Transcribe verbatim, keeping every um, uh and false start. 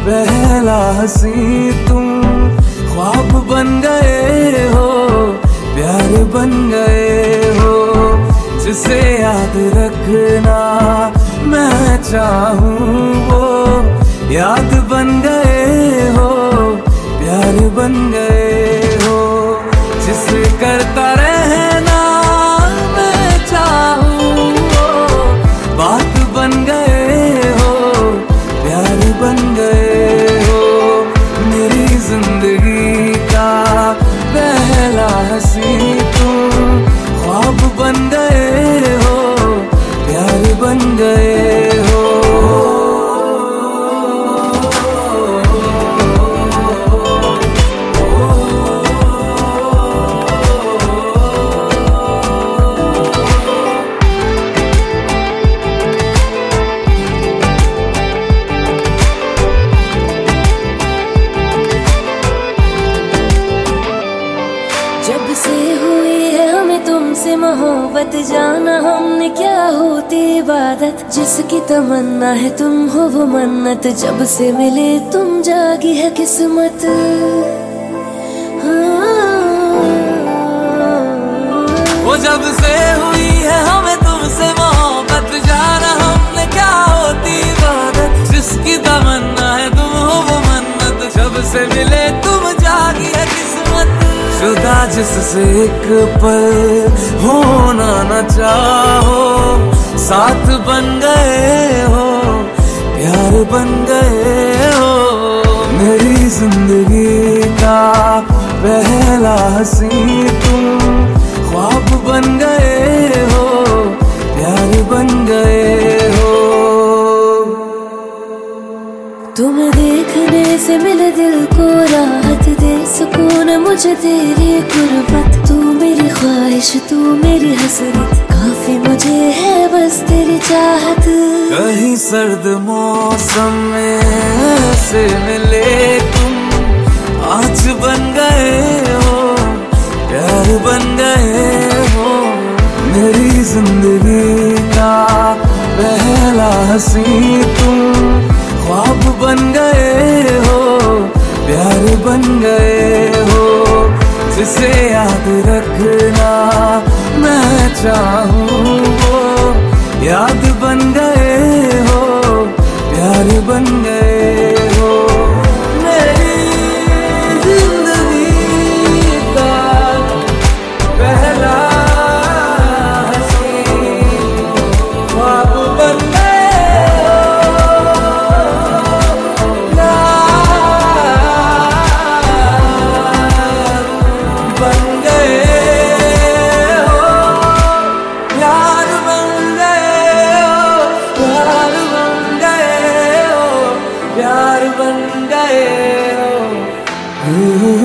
पहला हंसी तुम, ख्वाब बन गए हो, प्यार बन गए हो, जिसे याद रखना मैं चाहूँ वो याद बन गए हो, प्यार बन गए हो, जिसे करता रहना मैं चाहूँ वो बात बन गए हो, प्यार बन गए हो, मेरी जिंदगी का पहला हंसी तुम, ख्वाब बन गए हो, प्यार बन गए हो। जब से हुई है हमें तुमसे मोहब्बत, जाना हमने क्या होती इबादत, जिसकी तमन्ना है तुम हो वो मन्नत, जब से मिले तुम जागी है किस्मत। वो जब से हुई है हमें तुमसे मोहब्बत, जाना हमने क्या होती इबादत, जिसकी तमन्ना है तुम हो वो मन्नत, जब से मिले तुम जागी है किस्मत। जुदा जिससे एक पल होना न चाहो, साथ बन गए हो, प्यार बन गए हो, मेरी जिंदगी का पहला हंसी तुम, ख्वाब बन गए हो, प्यार बन गए हो। तुम्हें देखने से मिले दिल को राहत, दे सुकून मुझे तेरी गुर्बत, तू मेरी ख्वाहिश तू मेरी हसरत, काफी मुझे है बस तेरी चाहत। कहीं सर्द मौसम में ऐसे मिले तुम, आज बन गए हो, प्यार बन गए हो, मेरी जिंदगी का पहला हंसी तुम, ख्वाब बन गए हो, प्यार बन गए हो, जिसे याद रखना मैं चाहूँ वो याद बन गए हो, प्यार बन गए हो, मेरी जिंदगी का पहला हंसी, ख्वाब बन गए प्यार बन गए हो।